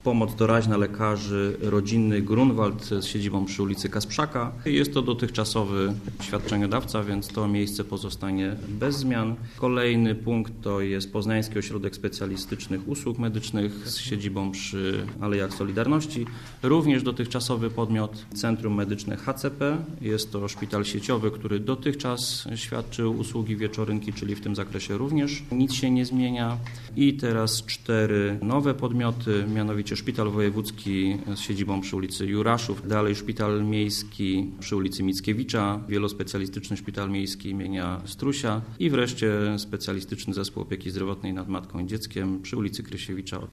Pomoc doraźna lekarzy rodzinnych Grunwald z siedzibą przy ulicy Kasprzaka. Jest to dotychczasowy świadczeniodawca, więc to miejsce pozostanie bez zmian. Kolejny punkt to jest Poznański Ośrodek Specjalistycznych Usług Medycznych z siedzibą przy Alejach Solidarności. Również dotychczasowy podmiot Centrum Medyczne HCP. Jest to szpital sieciowy, który dotychczas świadczył usługi wieczorynki, czyli w tym zakresie również nic się nie zmienia. I teraz 4 nowe podmioty, mianowicie Szpital Wojewódzki z siedzibą przy ulicy Juraszów, dalej Szpital Miejski przy ulicy Mickiewicza, Wielospecjalistyczny Szpital Miejski imienia Strusia i wreszcie Specjalistyczny Zespół Opieki Zdrowotnej nad Matką i Dzieckiem przy ulicy Krysiewicza.